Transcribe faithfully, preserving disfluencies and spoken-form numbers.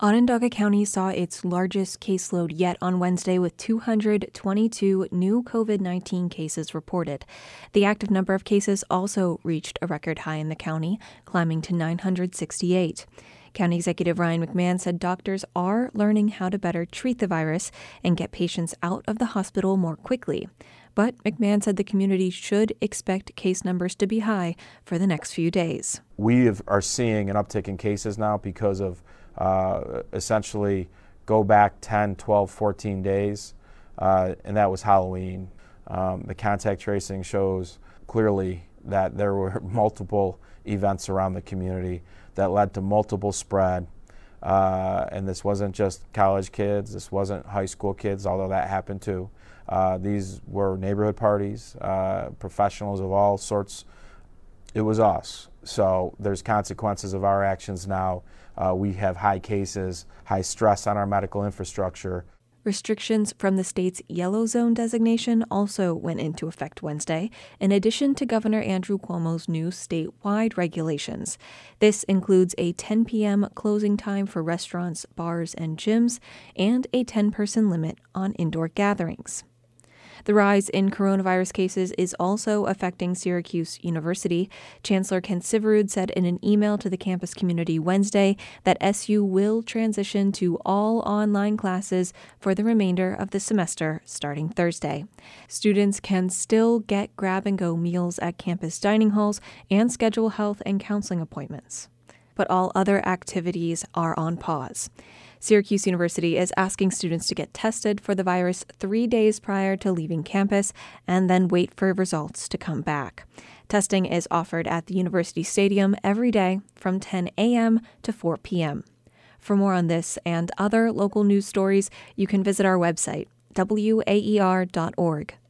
Onondaga County saw its largest caseload yet on Wednesday with two hundred twenty-two new covid nineteen cases reported. The active number of cases also reached a record high in the county, climbing to nine hundred sixty-eight. County Executive Ryan McMahon said doctors are learning how to better treat the virus and get patients out of the hospital more quickly. But McMahon said the community should expect case numbers to be high for the next few days. We have, are seeing an uptick in cases now because of Uh, essentially go back ten, twelve, fourteen days, uh, and that was Halloween. Um, the contact tracing shows clearly that there were multiple events around the community that led to multiple spread, uh, and this wasn't just college kids, this wasn't high school kids, although that happened too. Uh, these were neighborhood parties, uh, professionals of all sorts. It was us. So there's consequences of our actions now. Uh, we have high cases, high stress on our medical infrastructure. Restrictions from the state's yellow zone designation also went into effect Wednesday, in addition to Governor Andrew Cuomo's new statewide regulations. This includes a ten p.m. closing time for restaurants, bars, and gyms, and a ten-person limit on indoor gatherings. The rise in coronavirus cases is also affecting Syracuse University. Chancellor Ken Syverud said in an email to the campus community Wednesday that S U will transition to all online classes for the remainder of the semester starting Thursday. Students can still get grab-and-go meals at campus dining halls and schedule health and counseling appointments. But all other activities are on pause. Syracuse University is asking students to get tested for the virus three days prior to leaving campus and then wait for results to come back. Testing is offered at the University Stadium every day from ten a.m. to four p.m. For more on this and other local news stories, you can visit our website, W A E R dot org.